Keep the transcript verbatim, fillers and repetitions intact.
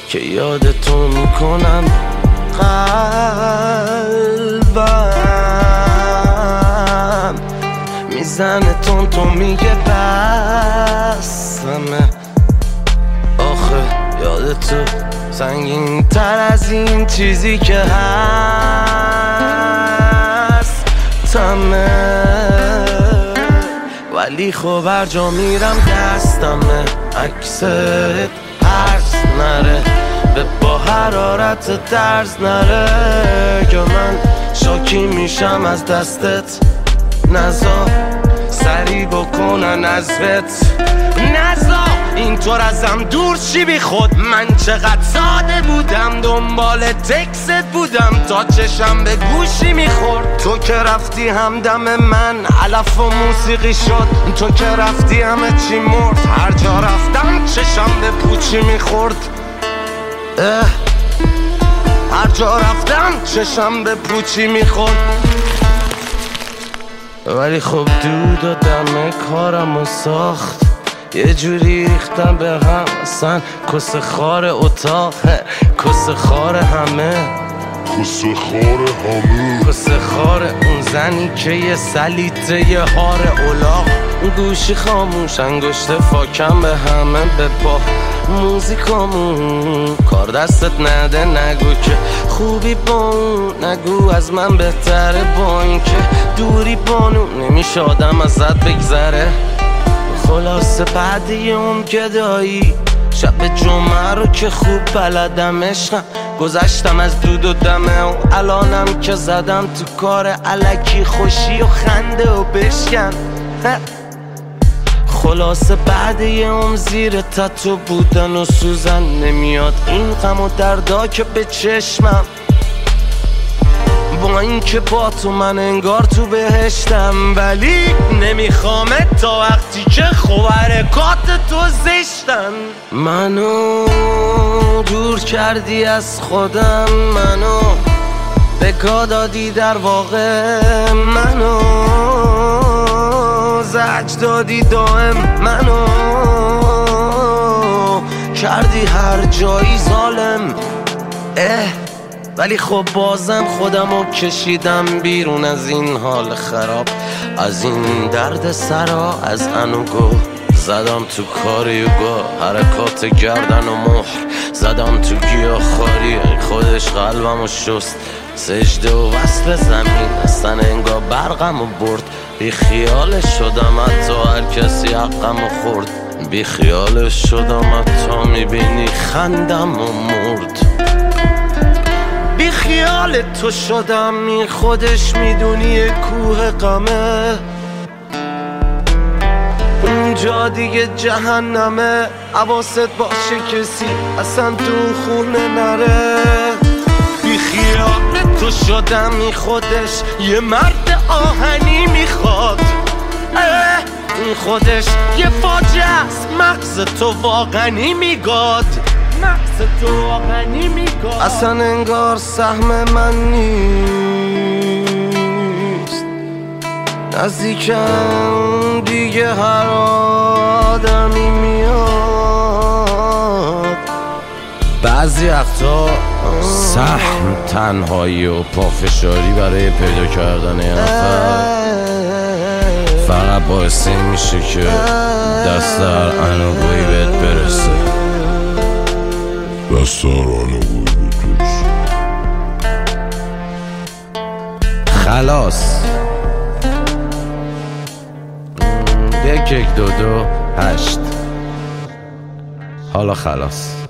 که یادتو میکنم قلبم میزنه تون تو میگه بسمه. آخه یادتو سنگین تر از این چیزی که هست تمه، ولی خب هر جا میرم دستمه عکست هرز نره به با حرارت درز نره که من شاکی میشم از دستت. نزا سری بکنن ازت، نزا اینطور ازم دور شی بی خود. من چقدر ساده بودم دنبال تکست بودم تا چشم به گوشی میخورد. تو که رفتی همدم من علف و موسیقی شد، تو که رفتی همه چی مرد. هر جا رفتم چشم به پوچی میخورد، هر جا رفتم چشم به پوچی میخورد. ولی خب دود و دم کارمو ساخت، یه جوری ریختم به هم اصلا کس خار اتاقه، کس خار همه، کس خار همه، کس خار اون زنی که یه سلیته یه هار اولاق. گوشی خاموش انگشت فاکم به همه به پا موزیکامون کار دستت نده. نگو که خوبی با اون، نگو از من بهتره با این که دوری بانو نمیشه آدم ازت بگذره. خلاصه بعد یه اون گدایی شب جمعه رو که خوب بلدم عشقم، گذشتم از دود و دمه و الانم که زدم تو کار الکی خوشی و خنده و بشکن. خلاصه بعد یه عمر زیر تتو بودن و سوزن نمیاد این غم و دردا که به چشمم. با این که با تو من انگار تو بهشتم، ولی نمیخوامه تا وقتی که خوب حرکات تو زشتن. منو دور کردی از خودم، منو بگاه دادی در واقع، منو زج دادی دائم، منو کردی هر جایی ظالم. اه ولی خب بازم خودمو کشیدم بیرون از این حال خراب، از این درد سرا، از انوگو زدم تو کار یوگا، حرکات گردن و مهر زدم تو گیاهخواری. خودش قلبمو شست، سجده و وصل زمین، اصلا انگار برقمو برد. بی خیالش شدم حتی هر کسی حقمو خورد، بی خیالش شدم حتی میبینی خندم و مرد. بی خیال تو شدم می خودش میدونی کوه غمه، اونجا دیگه جهنمه. حواست باشه کسی اصلا تو خونه نره. بی خیال تو شدم می خودش یه مرد آهنی میخواد، این خودش یه فاجعه است، مغز تو واقعی میگاد، مغز تو واقعی میگاد. اصلا انگار سهم من نیست، نزدیکم دیگه هر آدمی میاد. بعضی وقتا سهم تنهایی و پافشاری برای پیدا کردن یه نفر فقط باعث میشه که دست هر انوگویی بهت برسه، دست هر انوگویی بهت برسه. خلاص یک یک دو دو هشت. حالا خلاص.